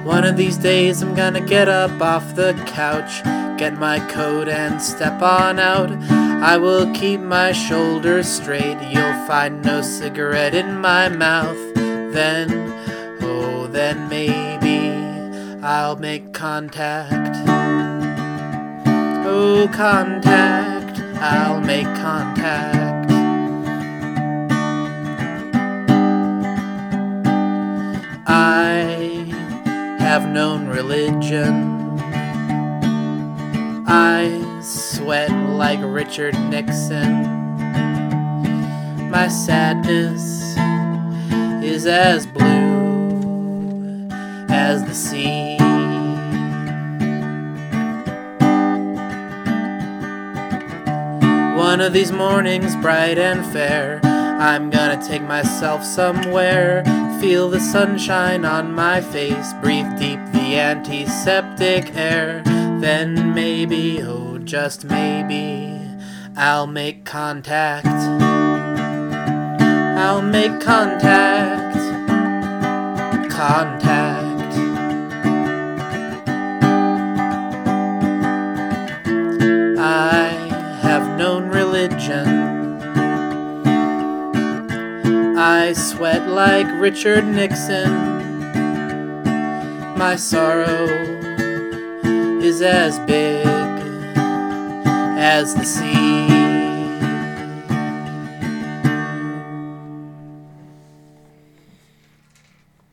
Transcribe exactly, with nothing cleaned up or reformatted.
One of these days I'm gonna get up off the couch, get my coat and step on out. I will keep my shoulders straight, you'll find no cigarette in my mouth. Then, oh then maybe I'll make contact. Oh contact, I'll make contact. I have known religion. I sweat like Richard Nixon. My sadness is as blue as the sea. One of these mornings bright and fair, I'm gonna take myself somewhere, feel the sunshine on my face, breathe deep the antiseptic air. Then maybe, oh just maybe, I'll make contact. I'll make contact. Contact. I have known religion. I sweat like Richard Nixon. My sorrow is as big as the sea.